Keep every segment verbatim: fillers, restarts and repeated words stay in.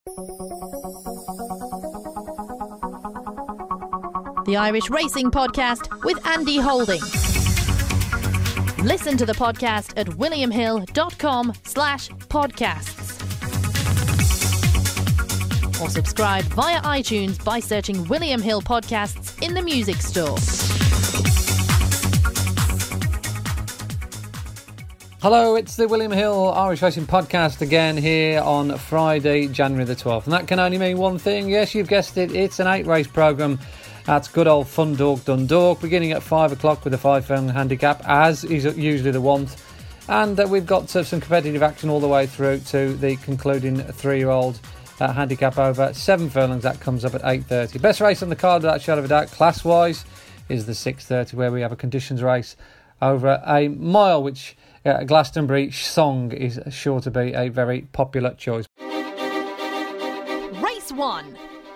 The Irish Racing Podcast with Andy Holding. Listen to the podcast at williamhill.com slash podcasts. Or subscribe via iTunes by searching William Hill Podcasts in the music store. Hello, it's the William Hill Irish Racing Podcast again here on Friday, January the twelfth. And that can only mean one thing. Yes, you've guessed it. It's an eight-race programme. That's good old Fundalk Dundalk, beginning at five o'clock with a five-furlong handicap, as is usually the want. And uh, we've got uh, some competitive action all the way through to the concluding three-year-old uh, handicap over seven furlongs. That comes up at eight thirty. Best race on the card, without a shadow of a doubt, class-wise, is the six thirty, where we have a conditions race over a mile, which uh, Glastonbury Song is sure to be a very popular choice. Race one.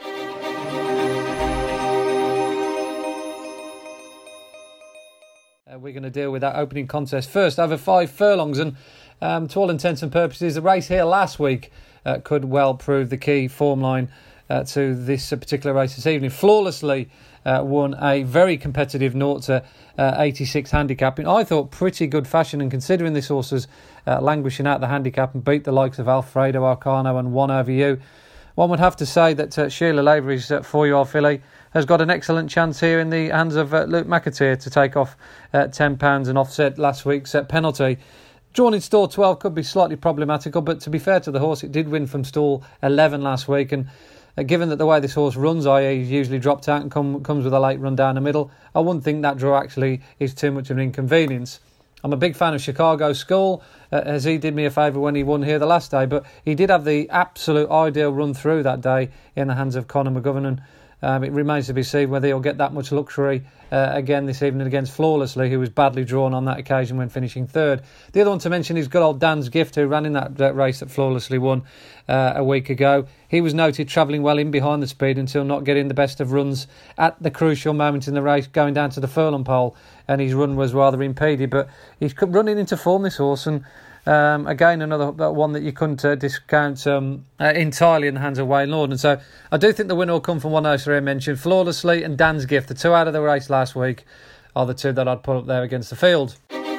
Uh, we're going to deal with that opening contest first, over five furlongs, and um, to all intents and purposes, the race here last week uh, could well prove the key form line uh, to this uh, particular race this evening. Flawlessly uh, won a very competitive zero to eighty-six handicap in, I thought, pretty good fashion, and considering this horse was uh, languishing out the handicap and beat the likes of Alfredo Arcano and One Over You, one would have to say that uh, Sheila Lavery's uh, four-year-old filly has got an excellent chance here in the hands of uh, Luke McAteer to take off uh, ten pounds and offset last week's uh, penalty. Drawn in stall twelve could be slightly problematical, but to be fair to the horse, it did win from stall eleven last week, and uh, given that the way this horse runs, that is he's usually dropped out and come, comes with a late run down the middle, I wouldn't think that draw actually is too much of an inconvenience. I'm a big fan of Chicago Skull, uh, as he did me a favour when he won here the last day, but he did have the absolute ideal run through that day in the hands of Conor McGovern, and Um, it remains to be seen whether he'll get that much luxury uh, again this evening against Flawlessly, who was badly drawn on that occasion when finishing third. The other one to mention is good old Dan's Gift, who ran in that, that race that Flawlessly won uh, a week ago. He was noted travelling well in behind the speed until not getting the best of runs at the crucial moment in the race, going down to the furlong pole, and his run was rather impeded. But he's running into form, this horse, and Um, again, another one that you couldn't uh, discount um, uh, entirely in the hands of Wayne Lord. And so I do think the winner will come from one of those three I mentioned. Flawlessly and Dan's Gift, the two out of the race last week, are the two that I'd put up there against the field.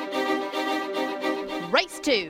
Race two.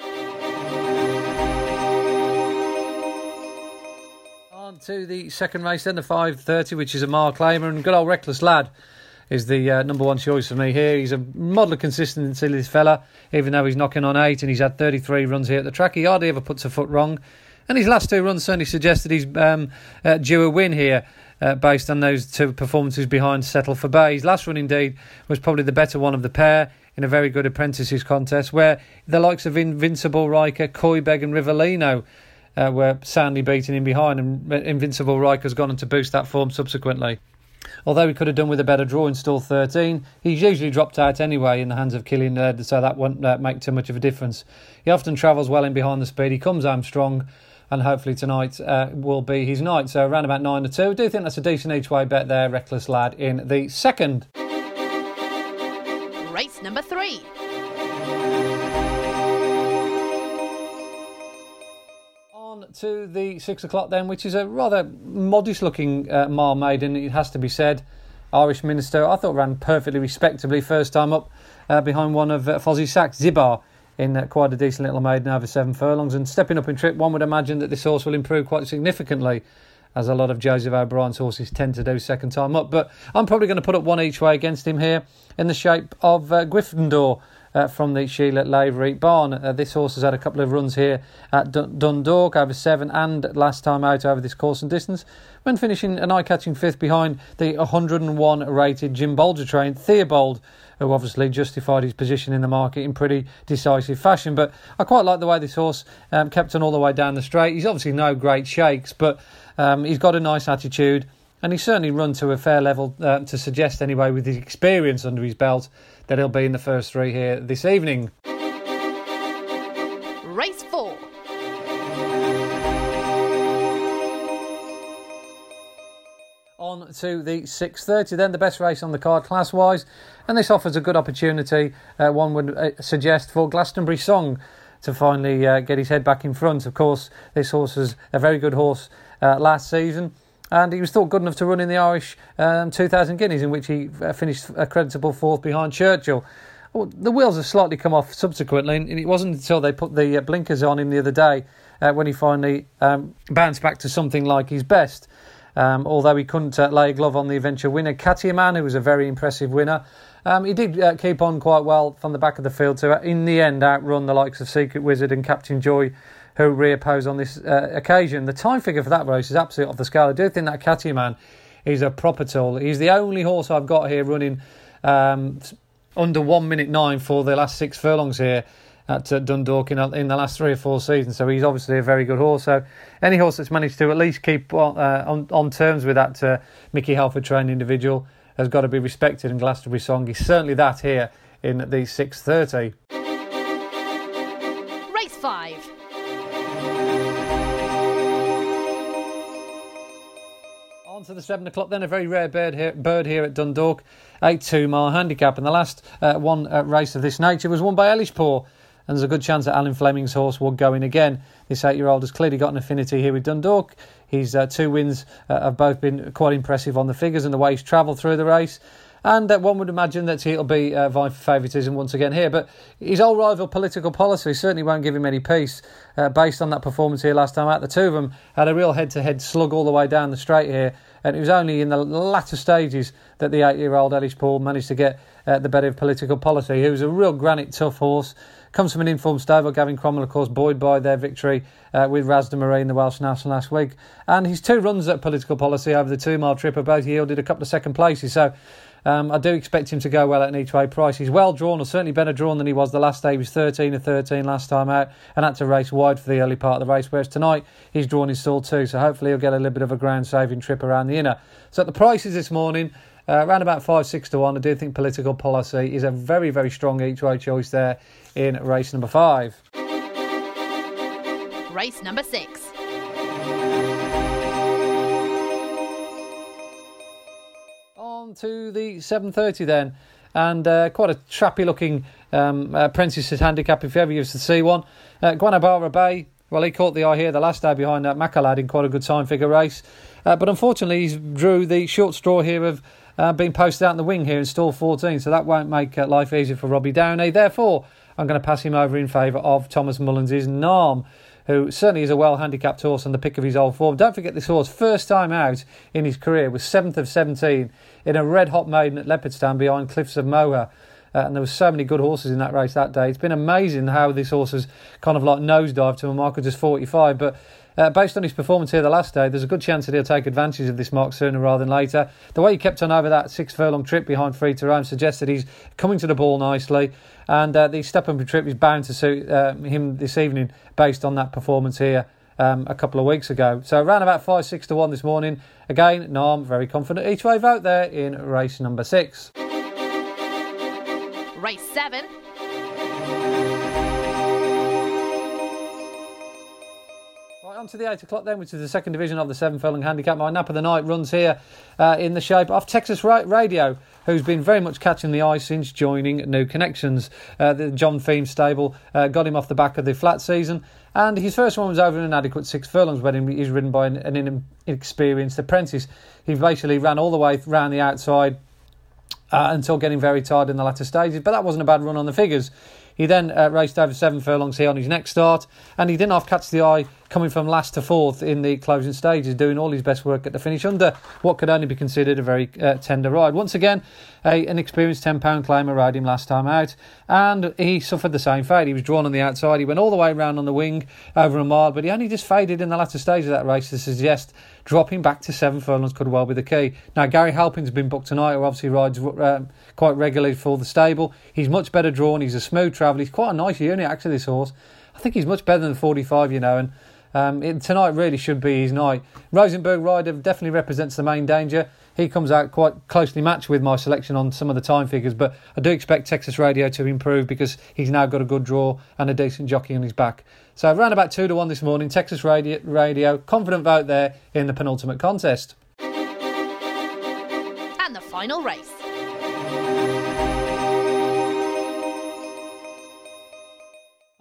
On to the second race then, the five thirty, which is a mile claimer, and good old Reckless Lad is the uh, number one choice for me here. He's a model of consistency, this fella, even though he's knocking on eight and he's had thirty-three runs here at the track. He hardly ever puts a foot wrong, and his last two runs certainly suggested he's um, uh, due a win here uh, based on those two performances behind Settle for Bay. His last run indeed was probably the better one of the pair in a very good apprentices contest, where the likes of Invincible Riker, Koibeg and Rivellino uh, were soundly beaten in behind, and Invincible Riker's gone on to boost that form subsequently. Although he could have done with a better draw in stall thirteen, he's usually dropped out anyway in the hands of Killian Laird, so that won't uh, make too much of a difference. He often travels well in behind the speed. He comes home strong, and hopefully tonight uh, will be his night. So around about nine to two. I do think that's a decent each way bet there. Reckless Lad in the second. Race number three. To the six o'clock then, which is a rather modest looking uh, mile maiden, it has to be said. Irish Minister, I thought, ran perfectly respectably first time up uh, behind one of uh, Fozzie Sachs, Zibar, in uh, quite a decent little maiden over seven furlongs, and stepping up in trip, one would imagine that this horse will improve quite significantly, as a lot of Joseph O'Brien's horses tend to do second time up. But I'm probably going to put up one each way against him here in the shape of uh, Gryffindor uh, from the Sheila Lavery barn. Uh, this horse has had a couple of runs here at D- Dundalk over seven, and last time out over this course and distance, when finishing an eye-catching fifth behind the one hundred and one rated Jim Bolger train Theobald, who obviously justified his position in the market in pretty decisive fashion. But I quite like the way this horse um, kept on all the way down the straight. He's obviously no great shakes, but um, he's got a nice attitude, and he's certainly run to a fair level uh, to suggest anyway, with his experience under his belt, that he'll be in the first three here this evening. Race four. On to the six thirty then, the best race on the card class-wise, and this offers a good opportunity, uh, one would uh, suggest, for Glastonbury Song to finally uh, get his head back in front. Of course, this horse was a very good horse uh, last season, and he was thought good enough to run in the Irish um, two thousand Guineas, in which he uh, finished a creditable fourth behind Churchill. Well, the wheels have slightly come off subsequently, and it wasn't until they put the uh, blinkers on him the other day uh, when he finally um, bounced back to something like his best. Um, although he couldn't uh, lay a glove on the eventual winner, Katiaman, who was a very impressive winner. Um, he did uh, keep on quite well from the back of the field to, uh, in the end, outrun the likes of Secret Wizard and Captain Joy, who reoppose on this uh, occasion. The time figure for that race is absolutely off the scale. I do think that Katiaman is a proper tool. He's the only horse I've got here running um, under one minute nine for the last six furlongs here at uh, Dundalk in, in the last three or four seasons. So he's obviously a very good horse. So any horse that's managed to at least keep on, uh, on, on terms with that uh, Mickey Halford trained individual has got to be respected, and Glastonbury Song is certainly that here in the six thirty. Race five. On to the seven o'clock then, a very rare bird here, bird here at Dundalk, eight two mile handicap, and the last uh, one uh, race of this nature was won by Elishpoor, and there's a good chance that Alan Fleming's horse will go in again. This eight-year-old has clearly got an affinity here with Dundalk. His uh, two wins uh, have both been quite impressive on the figures and the way he's travelled through the race. And uh, one would imagine that he'll be uh, vying for favouritism once again here. But his old rival Political Policy certainly won't give him any peace uh, based on that performance here last time out. The two of them had a real head-to-head slug all the way down the straight here. And it was only in the latter stages that the eight-year-old Elishpoor managed to get uh, the better of Political Policy, who's a real granite tough horse. Comes from an informed stable. Gavin Cromwell, of course, buoyed by their victory uh, with Razda Marie in the Welsh National last week. And his two runs at Political Policy over the two-mile trip have both yielded a couple of second places. So um, I do expect him to go well at an each-way price. He's well drawn, or certainly better drawn than he was the last day. He was thirteen of thirteen last time out and had to race wide for the early part of the race, whereas tonight he's drawn his stall too. So hopefully he'll get a little bit of a ground-saving trip around the inner. So at the prices this morning, Uh, around about five, six to one. I do think Political Policy is a very, very strong each-way choice there in race number five. Race number six. On to the seven thirty then, and uh, quite a trappy-looking um, apprentice's handicap if you ever used to see one. Uh, Guanabara Bay. Well, he caught the eye here the last day behind uh, Macalad in quite a good time figure race. Uh, but unfortunately, he drew the short straw here of uh, being posted out in the wing here in stall fourteen. So that won't make uh, life easier for Robbie Downey. Therefore, I'm going to pass him over in favour of Thomas Mullins' Narm, who certainly is a well-handicapped horse and the pick of his old form. Don't forget this horse, first time out in his career, was seventh of seventeen in a red-hot maiden at Leopardstown behind Cliffs of Moher. Uh, and there were so many good horses in that race that day. It's been amazing how this horse has kind of like nosedived to a mark of just forty-five. But uh, based on his performance here the last day, there's a good chance that he'll take advantage of this mark sooner rather than later. The way he kept on over that six furlong trip behind Free to Roam suggests that he's coming to the ball nicely. And uh, the step-up trip is bound to suit uh, him this evening based on that performance here um, a couple of weeks ago. So around about five, six to one this morning. Again, Narm, very confident each way vote there in race number six. Race seven. Right, on to the eight o'clock then, which is the second division of the seven furlong handicap. My nap of the night runs here uh, in the shape of Texas Ra- Radio, who's been very much catching the eye since joining New Connections. Uh, the John Feem stable uh, got him off the back of the flat season, and his first one was over an inadequate six furlongs when he's ridden by an, an inexperienced apprentice. He basically ran all the way round the outside Uh, until getting very tired in the latter stages. But that wasn't a bad run on the figures. He then uh, raced over seven furlongs here on his next start, and he didn't half catch the eye coming from last to fourth in the closing stages, doing all his best work at the finish under what could only be considered a very uh, tender ride. Once again, a, an experienced ten pound claimer rode him last time out, and he suffered the same fate. He was drawn on the outside. He went all the way round on the wing over a mile, but he only just faded in the latter stage of that race to suggest dropping back to seven furlongs could well be the key. Now, Gary Halpin's been booked tonight, who obviously rides um, quite regularly for the stable. He's much better drawn. He's a smooth traveller. He's quite a nice unit, actually, this horse. I think he's much better than the forty-five, you know, and um, it, tonight really should be his night. Rosenberg Rider definitely represents the main danger. He comes out quite closely matched with my selection on some of the time figures, but I do expect Texas Radio to improve because he's now got a good draw and a decent jockey on his back. So around about two to one this morning, Texas Radio, Radio confident vote there in the penultimate contest. And the final race.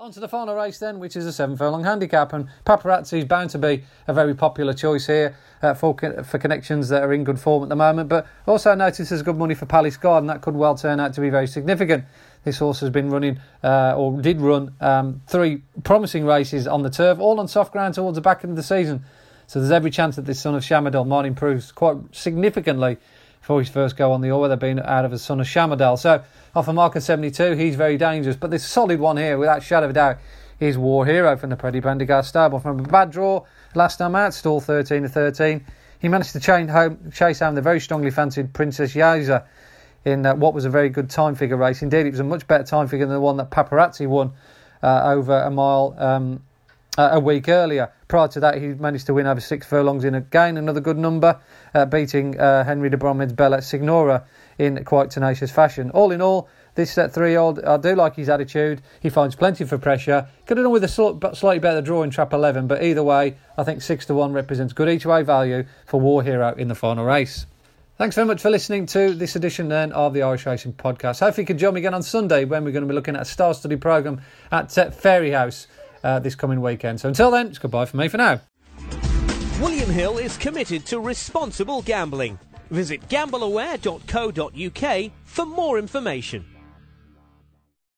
On to the final race then, which is a seven furlong handicap, and Paparazzi is bound to be a very popular choice here uh, for for connections that are in good form at the moment. But also notice there's good money for Palace Guard, and that could well turn out to be very significant. This horse has been running, uh, or did run, um, three promising races on the turf, all on soft ground towards the back end of the season. So there's every chance that this son of Shamadal might improve quite significantly for his first go on the Orwell, being out of a son of Shamadal. So off a mark of seventy-two, he's very dangerous. But this solid one here, without a shadow of a doubt, is War Hero from the Preddy Prendergast stable. From a bad draw last time out, stall thirteen to thirteen, he managed to chain home, chase home the very strongly fancied Princess Yaza in uh, what was a very good time figure race. Indeed, it was a much better time figure than the one that Paparazzi won uh, over a mile um, uh, a week earlier. Prior to that, he managed to win over six furlongs in again, another good number, uh, beating uh, Henry de Bromhead's Bella Signora in quite tenacious fashion. All in all, this uh, three-year-old, I do like his attitude. He finds plenty for pressure. Could have done with a sl- slightly better draw in trap eleven, but either way, I think six to one represents good each-way value for War Hero in the final race. Thanks very much for listening to this edition then of the Irish Racing Podcast. Hopefully you can join me again on Sunday when we're going to be looking at a star-study programme at uh, Fairyhouse uh, this coming weekend. So until then, it's goodbye from me for now. William Hill is committed to responsible gambling. Visit gamble aware dot co dot uk for more information.